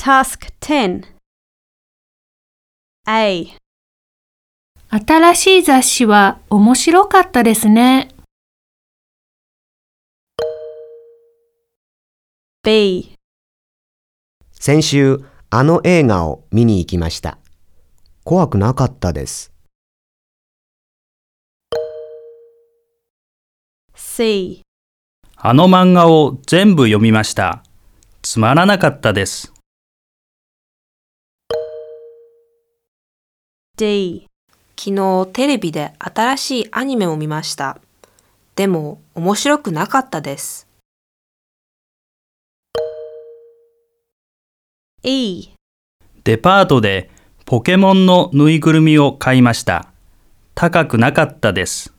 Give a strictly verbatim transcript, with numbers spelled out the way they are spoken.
Task ten. A. 新しい雑誌は面白かったですね。 B. 先週、あの映画を見に行きました。怖くなかったです。 C. あの漫画を全部読みました。つまらなかったです。 D. 昨日テレビで新しいアニメを見ました。でも面白くなかったです。 E. デパートでポケモンのぬいぐるみを買いました。高くなかったです。